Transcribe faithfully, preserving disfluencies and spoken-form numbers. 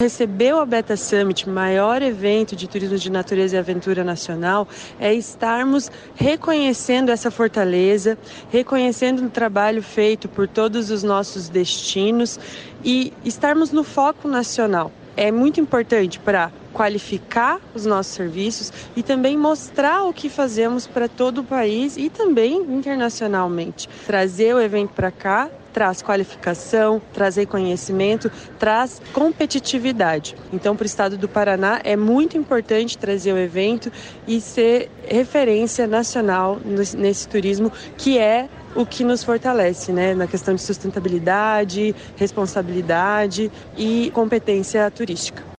receber o Abeta Summit, maior evento de turismo de natureza e aventura nacional, é estarmos reconhecendo essa fortaleza, reconhecendo o trabalho feito por todos os nossos destinos e estarmos no foco nacional. É muito importante para qualificar os nossos serviços e também mostrar o que fazemos para todo o país e também internacionalmente. Trazer o evento para cá traz qualificação, traz reconhecimento, traz competitividade. Então, para o estado do Paraná, é muito importante trazer o evento e ser referência nacional nesse turismo, que é o que nos fortalece, né, na questão de sustentabilidade, responsabilidade e competência turística.